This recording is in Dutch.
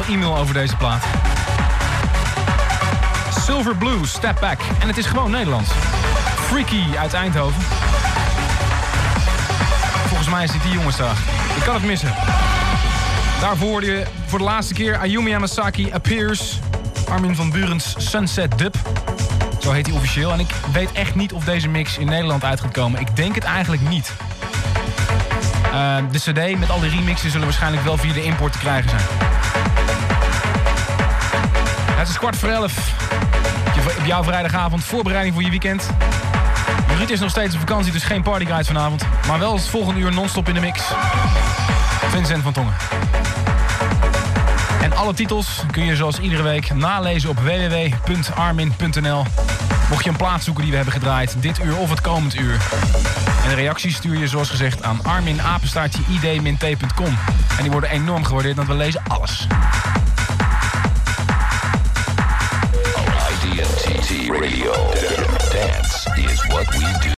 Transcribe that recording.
e-mail over deze plaat. Silver Blue, Step Back. En het is gewoon Nederlands. Freaky uit Eindhoven. Volgens mij is dit die jongens daar. Ik kan het missen. Daarvoor hoorde je voor de laatste keer Ayumi Hamasaki Appears. Armin van Buurens Sunset Dub. Zo heet hij officieel. En ik weet echt niet of deze mix in Nederland uit gaat komen. Ik denk het eigenlijk niet. De cd met al die remixen zullen waarschijnlijk wel via de import te krijgen zijn. Het is 11:15. Op jouw vrijdagavond, voorbereiding voor je weekend. Ruud is nog steeds op vakantie, dus geen partyguide vanavond. Maar wel het volgende uur non-stop in de mix. Vincent van Tongen. En alle titels kun je zoals iedere week nalezen op www.armin.nl. Mocht je een plaat zoeken die we hebben gedraaid, dit uur of het komend uur. En de reacties stuur je zoals gezegd aan armin@id-t.com. En die worden enorm gewaardeerd, want we lezen alles. IDT Radio. Dance is what we do.